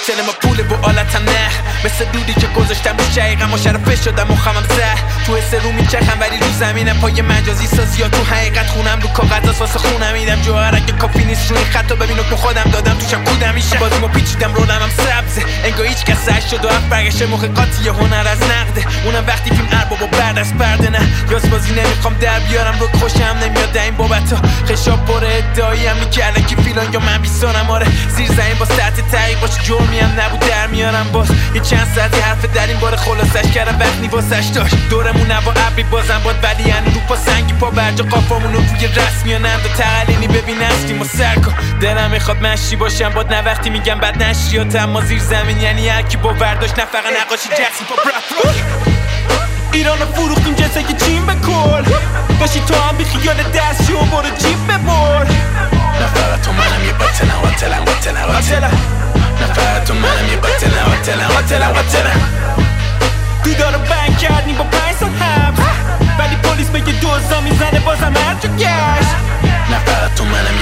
قاتل ما پول و آلتم نه مثل دودی که گذاشتم رو شقیقم و شرفه شدم و خمم زه تو حس رو میچخم ولی رو زمینم پای مجازی سازی ها تو حقیقت خونم رو کاغذ واسه خونم میدم جوهر اگه کافی نیست روی خطا ببین که خودم دادم توشم کودم میشه بازیمو پیچیدم رولم هم سبزه انگار هیچ کس 87 برگشته موقع قاطی هنر از نقده اونم وقتی فیلم ارباب و بعد از پرده نه یاس بازی نمیخوام در بیارم رو خوشم نمیاد این بابتا خشاب پر ادعایی هم که الکی فیلان یا من بیسانم آره زیر زمین با سطح تحقیق باش جرمی هم نبود در میارم باز یه چند ساعتی حرف در این بار خلاصش کردم وقتی واسش داشت دورمون نوا ابری بازم باد ولی یعنی رو پا سنگی پا برجا قافامون رو توی رسمیانند و تقلینی ببین هستیم و سرکا دلم میخواد مشی باشم باد نه وقتی میگم بد نشریات اما زیر زمین یعنی هرکی با ورداشت نه فقط نقاشی جکسی پا برپ ایران رو فروختیم جنسه که چین بکل باشی تو هم بی خیال دستی و برو جیب ببر نه فقط تو منم یه قاتلم نه فقط تو منم یه قاتلم دودار رو بند کردیم با 5 سال حبس ولی پلیس بگه دوزا میزنه بازم هرجا گشت نه فقط تو منم یه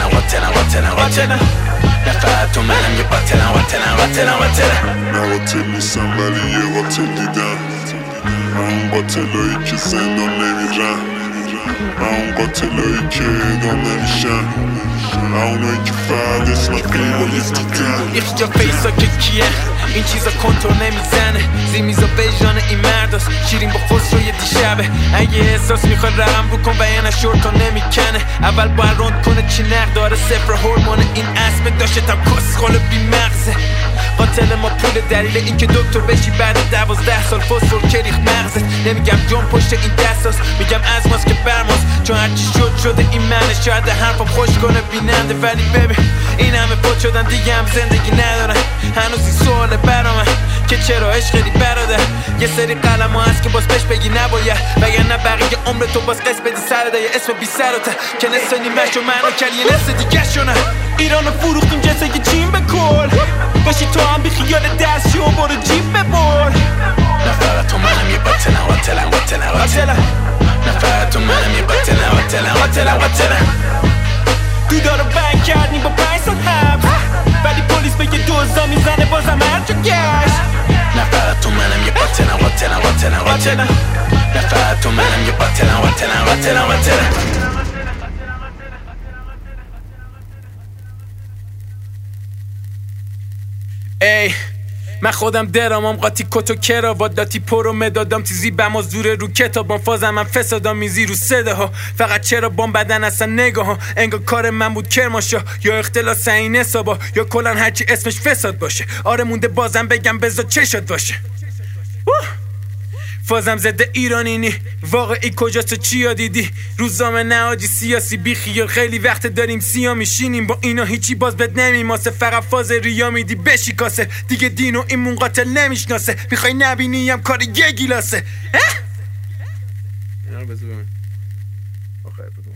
قاتلم نه فقط تو منم یه قاتلم نه قاتل نیستم ولی یه قاتل دیدم اون قاتلایی که زندان نمیرن اون قاتلایی که اعدام نمیشن اونایی که فقط اسم قیبالیز دیدن یکی جا فیسا که کیه این چیزا کنترل نمیزنه زیمیزا ویژان این مرداست شیرین با خسروی دیشبه اگه احساس میخواد رقم بکن و یه نشورتا نمیکنه اول باید روند کنه چی نق داره صفر هورمون این اسم داشته تم کسخال بی مغزه قاتل ما پول دلیل این که دکتر بشی بعد 12 سال فسفر کریخ مغزت نمیگم جون پشت این دستاست میگم از ماست که برماست چون هرچی شده این منه شاید حرفم خوش کنه بیننده ولی ببین این همه فوت شدن دیگه هم زندگی ندارن هنوز این سواله برامن که چرا عشقی برادر یه سری قلم ها هست که باز پیش بگی نباید وگرنه بقیه عمر تو باز قصد بدی سرده یه اسم بی سرته که نصف نیمه‌شو معنا کردی یه نصف دیگه شونه ایران رو فروختیم جنسه که چین بکل باشی تو هم بی خیال دستی و برو جیب ببر نه فقط تو منم یه قاتلم نه فقط تو منم یه قاتلم دودار رو بند کردیم با 5 سال حبس ولی پلیس بگه دوزا میزنه بازم هرجا گشت نه فقط تو منم یه قاتلم نه فقط تو منم یه قاتلم ای من خودم درامم قاطی کتو کراوات داتی پرو مدادم تیزی بم از دوره رو کتابم فازم من فسادم میزی رو صده ها فقط چرا بام بدن اصلا نگاه ها انگار کار من بود کرماشا یا اختلاس این حسابا یا کلن هرچی اسمش فساد باشه آره مونده بازم بگم بذار چه شد باشه فازم زده ایرانی نی واقعی کجاست و چیا دیدی روزنامه نهادی سیاسی بی خیال خیلی وقت داریم سیا میشینیم با اینا هیچی باز بد نمیماسه فقط فاز ریا میدی بشی کاسه دیگه دینو این قاتل نمیشناسه میخوای نبینی هم کار یه گیلاسه